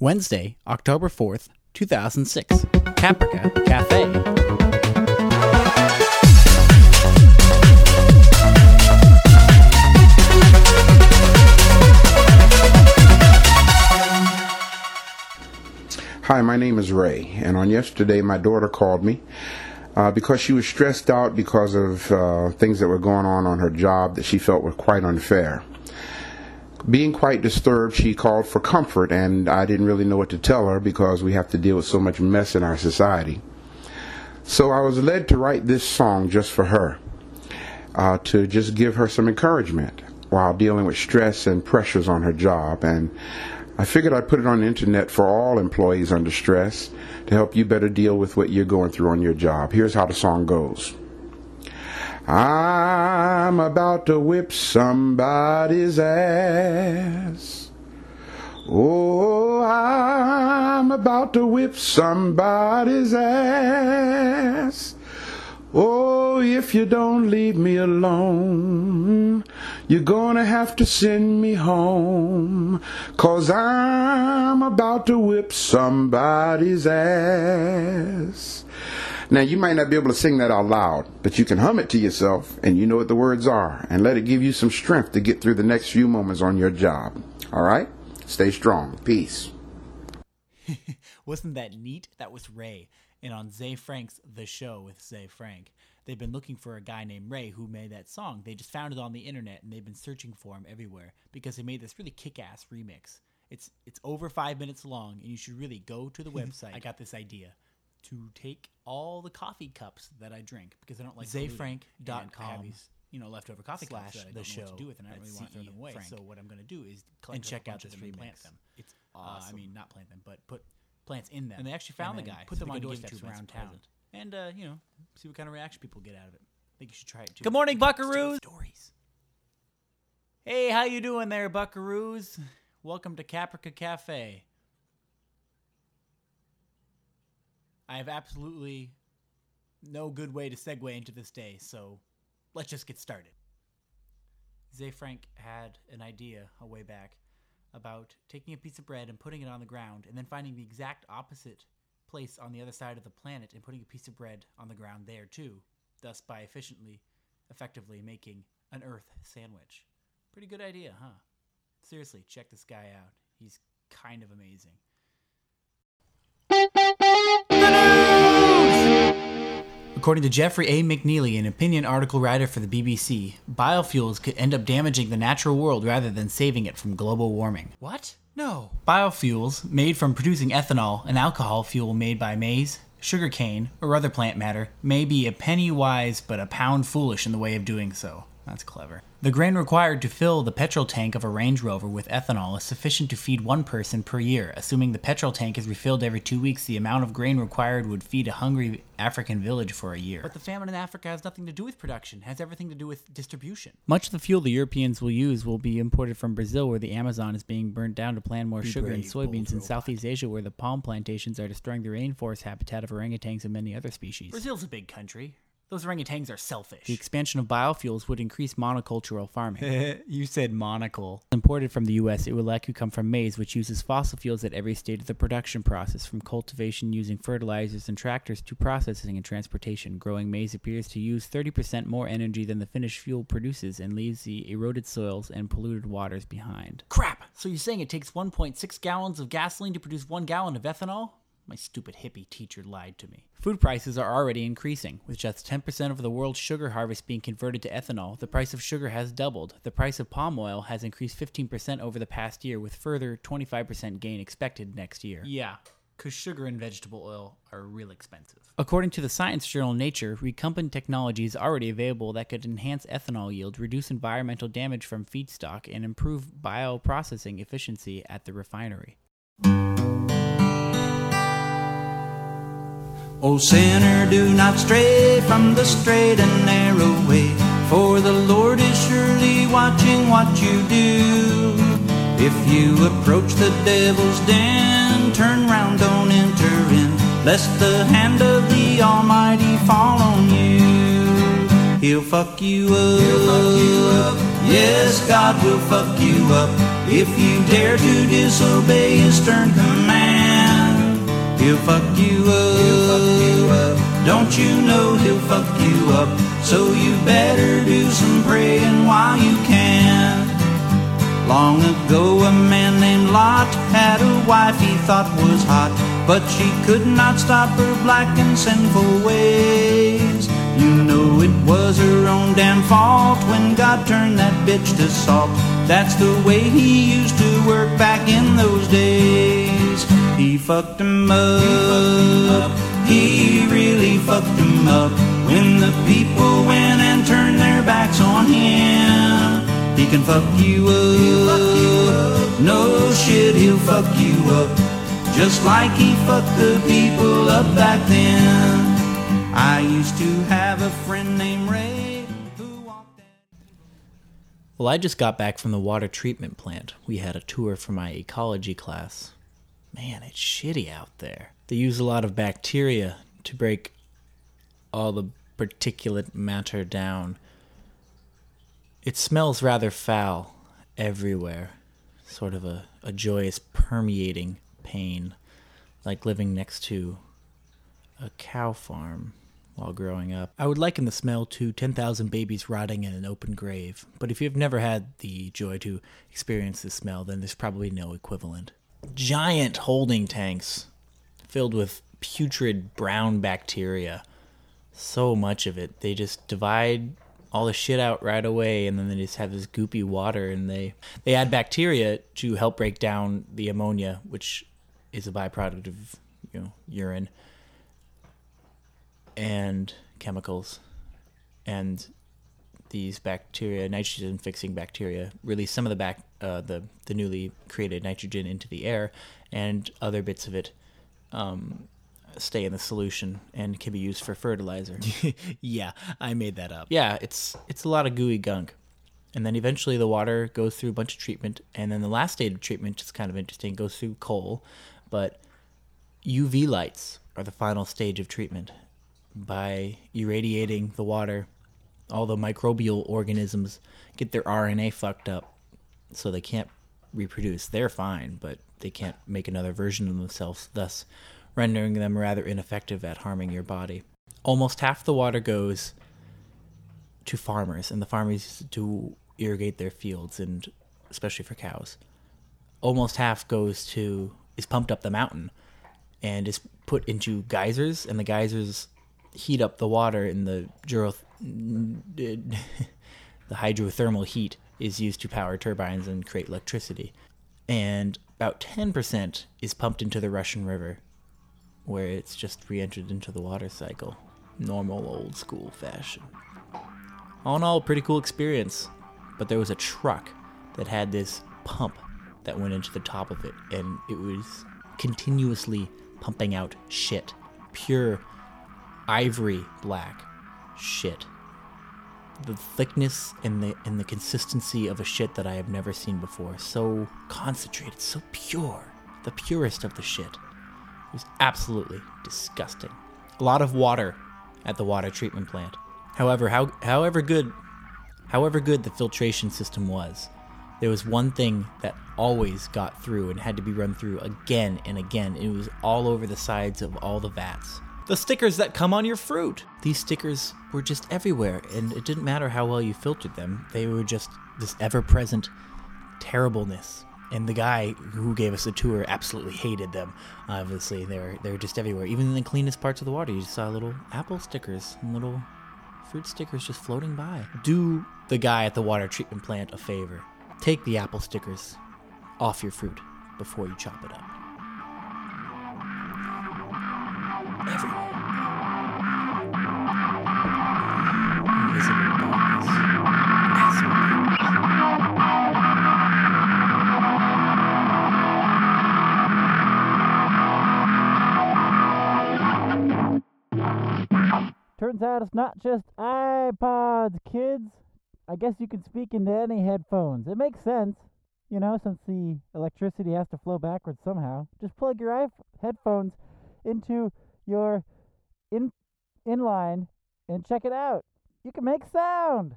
Wednesday, October 4th, 2006. Caprica Cafe. Hi, my name is Ray, and on yesterday my daughter called me because she was stressed out because of things that were going on her job that she felt were quite unfair. Being quite disturbed, she called for comfort, and I didn't really know what to tell her because we have to deal with so much mess in our society. So I was led to write this song just for her, to just give her some encouragement while dealing with stress and pressures on her job. And I figured I'd put it on the internet for all employees under stress to help you better deal with what you're going through on your job. Here's how the song goes. I'm about to whip somebody's ass. Oh, I'm about to whip somebody's ass. Oh, if you don't leave me alone, you're gonna have to send me home, 'cause I'm about to whip somebody's ass. Now, you might not be able to sing that out loud, but you can hum it to yourself, and you know what the words are, and let it give you some strength to get through the next few moments on your job. All right? Stay strong. Peace. Wasn't that neat? That was Ray. And on Zay Frank's The Show with Zay Frank, they've been looking for a guy named Ray who made that song. They just found it on the internet, and they've been searching for him everywhere because he made this really kick-ass remix. It's over 5 minutes long, and you should really go to the website. I got this idea to take all the coffee cups that I drink because I don't like zayfrank.com. Leftover coffee cups that I don't know what to do with, and I don't really want to throw them away. So what I'm going to do is collect and check out this remix. Plant them. It's awesome. Not plant them, but put plants in them. And they actually found the guy. Put them on doorsteps around town. And, see what kind of reaction people get out of it. I think you should try it too. Good morning, buckaroos. Stories. Hey, how you doing there, buckaroos? Welcome to Caprica Cafe. I have absolutely no good way to segue into this day, so let's just get started. Zay Frank had an idea a way back about taking a piece of bread and putting it on the ground and then finding the exact opposite place on the other side of the planet and putting a piece of bread on the ground there too, thus by effectively making an Earth sandwich. Pretty good idea, huh? Seriously, check this guy out. He's kind of amazing. According to Jeffrey A. McNeely, an opinion article writer for the BBC, biofuels could end up damaging the natural world rather than saving it from global warming. What? No. Biofuels, made from producing ethanol, an alcohol fuel made by maize, sugarcane, or other plant matter, may be a penny wise but a pound foolish in the way of doing so. That's clever. The grain required to fill the petrol tank of a Range Rover with ethanol is sufficient to feed one person per year. Assuming the petrol tank is refilled every 2 weeks, the amount of grain required would feed a hungry African village for a year. But the famine in Africa has nothing to do with production. It has everything to do with distribution. Much of the fuel the Europeans will use will be imported from Brazil, where the Amazon is being burnt down to plant more sugar and soybeans, in Southeast Asia, where the palm plantations are destroying the rainforest habitat of orangutans and many other species. Brazil's a big country. Those orangutans are selfish. The expansion of biofuels would increase monocultural farming. You said monocle. Imported from the U.S., it would likely come from maize, which uses fossil fuels at every stage of the production process, from cultivation using fertilizers and tractors to processing and transportation. Growing maize appears to use 30% more energy than the finished fuel produces and leaves the eroded soils and polluted waters behind. Crap! So you're saying it takes 1.6 gallons of gasoline to produce 1 gallon of ethanol? My stupid hippie teacher lied to me. Food prices are already increasing. With just 10% of the world's sugar harvest being converted to ethanol, the price of sugar has doubled. The price of palm oil has increased 15% over the past year, with further 25% gain expected next year. Yeah, because sugar and vegetable oil are real expensive. According to the science journal Nature, recombinant technology is already available that could enhance ethanol yield, reduce environmental damage from feedstock, and improve bioprocessing efficiency at the refinery. O sinner, do not stray from the straight and narrow way, for the Lord is surely watching what you do. If you approach the devil's den, turn round, don't enter in, lest the hand of the Almighty fall on you. He'll fuck you up. Yes, God will fuck you up if you dare to disobey His stern command. he'll fuck you up. Don't you know he'll fuck you up? So you better do some praying while you can. Long ago a man named Lot had a wife he thought was hot, but she could not stop her black and sinful ways. You know it was her own damn fault when God turned that bitch to salt. That's the way he used to work back in those days. He fucked him up, he really fucked him up. When the people went and turned their backs on him, he can fuck you up, no shit, he'll fuck you up, just like he fucked the people up back then. I used to have a friend named Ray who walked in. Well, I just got back from the water treatment plant. We had a tour for my ecology class. Man, it's shitty out there. They use a lot of bacteria to break all the particulate matter down. It smells rather foul everywhere. Sort of a joyous permeating pain, like living next to a cow farm while growing up. I would liken the smell to 10,000 babies rotting in an open grave, but if you've never had the joy to experience this smell, then there's probably no equivalent. Giant holding tanks filled with putrid brown bacteria. So much of it. They just divide all the shit out right away, and then they just have this goopy water, and they add bacteria to help break down the ammonia, which is a byproduct of urine and chemicals. And these bacteria, nitrogen-fixing bacteria, release some of the newly created nitrogen into the air, and other bits of it stay in the solution and can be used for fertilizer. Yeah, I made that up. Yeah, it's a lot of gooey gunk. And then eventually the water goes through a bunch of treatment, and then the last stage of treatment is kind of interesting, goes through coal, but UV lights are the final stage of treatment. By irradiating the water, all the microbial organisms get their RNA fucked up, so they can't reproduce. They're fine, but they can't make another version of themselves, thus rendering them rather ineffective at harming your body. Almost half the water goes to farmers, and the farmers use it to irrigate their fields, and especially for cows. Almost half is pumped up the mountain and is put into geysers, and the geysers heat up the water, and the hydrothermal heat is used to power turbines and create electricity. And about 10% is pumped into the Russian River, where it's just re-entered into the water cycle. Normal old school fashion. All in all, a pretty cool experience. But there was a truck that had this pump that went into the top of it, and it was continuously pumping out shit. Pure ivory black shit. The thickness and the consistency of a shit that I have never seen before. So concentrated, so pure. The purest of the shit. It was absolutely disgusting. A lot of water at the water treatment plant. However, however good the filtration system was, there was one thing that always got through and had to be run through again and again. It was all over the sides of all the vats. The stickers that come on your fruit. These stickers were just everywhere, and it didn't matter how well you filtered them. They were just this ever-present terribleness. And the guy who gave us the tour absolutely hated them. Obviously, they were just everywhere. Even in the cleanest parts of the water, you just saw little apple stickers and little fruit stickers just floating by. Do the guy at the water treatment plant a favor. Take the apple stickers off your fruit before you chop it up. Everywhere. Invisible darkness. Asshole. Turns out it's not just iPods, kids. I guess you can speak into any headphones. It makes sense, since the electricity has to flow backwards somehow. Just plug your headphones into your inline and check it out. You can make sound.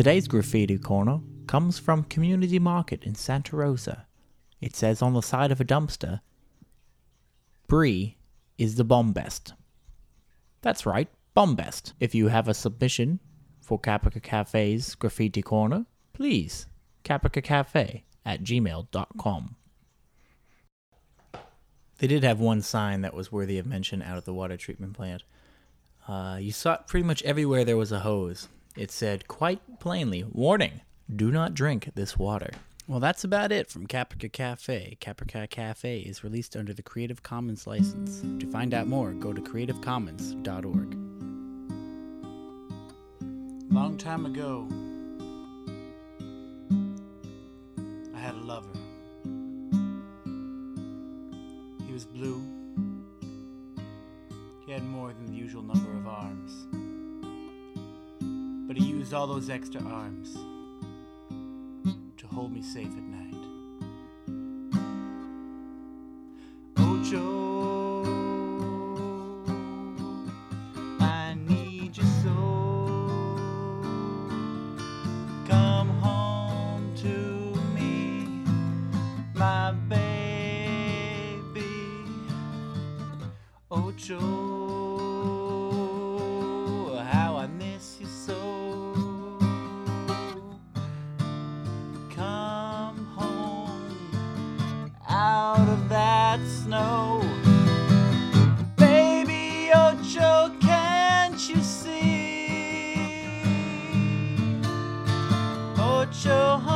Today's Graffiti Corner comes from Community Market in Santa Rosa. It says on the side of a dumpster, Brie is the bombest. That's right, bombest. If you have a submission for Caprica Cafe's Graffiti Corner, please, capricacafe@gmail.com. They did have one sign that was worthy of mention out at the water treatment plant. You saw it pretty much everywhere there was a hose. It said quite plainly, "Warning, do not drink this water." Well, that's about it from Caprica Cafe. Caprica Cafe is released under the Creative Commons license. To find out more, go to creativecommons.org. Long time ago, I had a lover. He was blue. He had more than the usual number of arms. But he used all those extra arms to hold me safe at night. Ocho, I need you so. Come home to me, my baby. Ocho. Snow, baby Ocho, can't you see? Ocho.